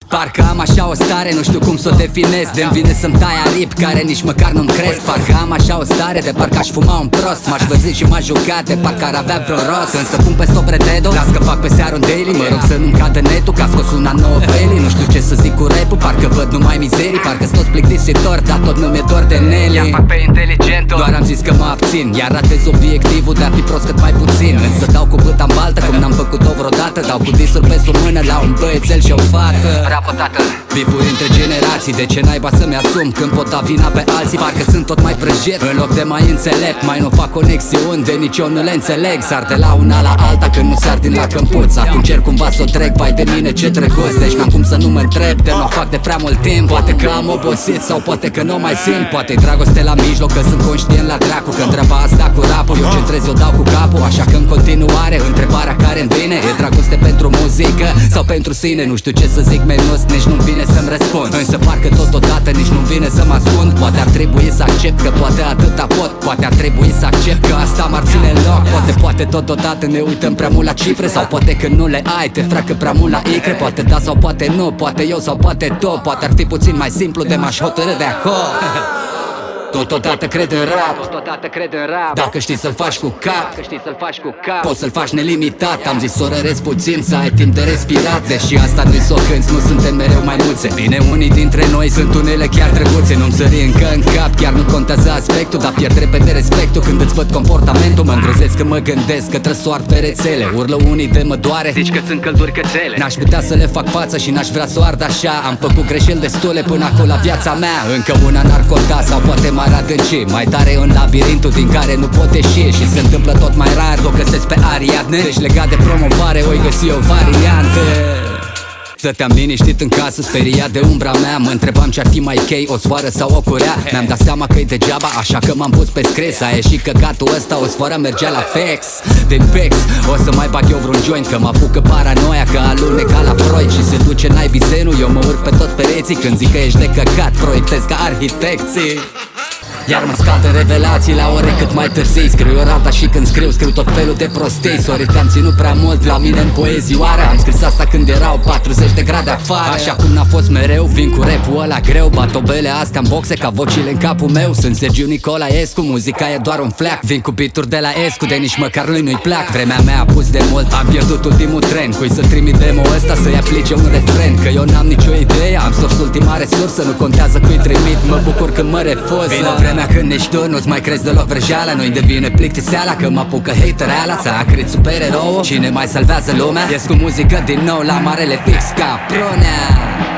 Parcă am așa o stare, nu știu cum s-o definez. De-mi vine să-mi tai aripi care nici măcar nu-mi cresc. Parcă am așa o stare de parcă aș fuma un prost. M-aș văzi și m-aș juca de parcă ar avea vreun rost. Când să pun pe stop rededo, las că fac pe seară un daily. Mă rog să nu-mi cadă netul, ca scos una nouă feli. Nu știu ce să zic cu rap-ul, parcă văd numai mizerii. Parcă-s toți plictisitor, dar tot nu mi-e dor de Nelly. Iar fac pe inteligentul, doar am zis că mă abțin. Iar ratez obiectivul de a fi prost cât mai puțin. Însă dau cu bâta în baltă, cum n-am făcut-o vreodată. Dau cu disuri pe sub mână la un băiețel și o fată. Rapă, tată, bifuri între generații, de ce naiba să-mi asum când pot da vina pe alții? Parcă sunt tot mai prăjit, în loc de mai înțelept. Mai nu fac conexiuni, de nici eu nu le înțeleg. Sar de la una la alta când nu sar din la cămpuț. Acum cer cumva să o trec, vai de mine ce trecut. Deci n-am cum să nu mă întreb, de nu fac de prea mult timp. Poate că am obosit sau poate că nu mai simt. Poate-i dragoste la mijloc, că sunt conștient la dracu. Când treaba asta cu rapul, eu centrez, eu dau cu capul. Așa că în continuare, întrebarea care-mi vine e dragoste pentru muzică sau pentru sine? Nu știu ce să zic menos, nici nu-mi vine să-mi răspund. Însă parcă totodată nici nu-mi vine să mă ascund. Poate ar trebui să accept că poate atâta pot. Poate ar trebui să accept că asta m-ar ține în loc. Poate totodată ne uităm prea mult la cifre. Sau poate că nu le ai, te freacă prea mult la icre. Poate da sau poate nu, poate eu sau poate tu. Poate ar fi puțin mai simplu de m-aș hotărâ de acolo. Totodată cred în rap, dacă știi să-l faci cu cap, poți să-l faci nelimitat. Am zis să o răresc puțin, să ai timp de respirat. Deși asta nu-i s-o cânti, nu suntem mereu mai mulți. Bine, unii dintre noi sunt unele chiar drăguțe. Nu-mi sări încă în cap, chiar nu contează aspectul. Dar pierd repede respectul când îți văd comportamentul. Mă îngrozesc că mă gândesc că trebuie să o ard pe rețele. Urlă unii de mă doare, zici că sunt călduri cățele. N-aș putea să le fac față și n-aș vrea să o ard așa. Am făcut greșeli destule până acolo la viața mea. Încă una n-ar conta sau poate mai adânci, mai tare în labirintul din care nu pot ieși. Și se întâmplă tot mai rar, o găsesc pe Ariadne. Deci legat de promovare, oi găsi o variantă. Stăteam liniștit în casă, speriat de umbra mea. Mă întrebam ce-ar fi mai chei, o sfoară sau o curea. Mi-am dat seama că-i degeaba, așa că m-am pus pe scris. A ieșit căcatul ăsta, o sfoară mergea la fex. Din pex, o să mai bag eu vreun joint, că mă apucă paranoia, că aluneca la Freud. Și se duce naibii zenul, eu mă urc pe toți pereții. Când zic că ești de căcat, proiectez ca arhitecții. Iar mă scad în revelații la ore cât mai târzii. Scriu o rata și când scriu tot felul de prostii. Sorry, te-am ținut prea mult la mine în poezioară. Am scris asta când erau 40 de grade afară. Așa cum n-a fost mereu, vin cu rap-ul ăla greu. Batobele astea în boxe ca vocile în capul meu. Sunt Sergiu Nicolaescu, muzica e doar un fleac. Vin cu beat-uri de la Escu, de nici măcar lui nu-i plac. Vremea mea a pus de mult, am pierdut ultimul tren. Cui să trimit demo ăsta să-i aplice un refren? Că eu n-am nicio idee, am sors ultima resursă. Nu contează cui trimit, mă bucur când mă refuz. Vine vremea când ești tu, nu-ți mai crezi deloc vrăjeala. Nu-i devine plictiseala, că mă apucă hatereala. S-a acrit supererou, cine mai salvează lumea? Ies cu muzică din nou la marele fix ca Prunea.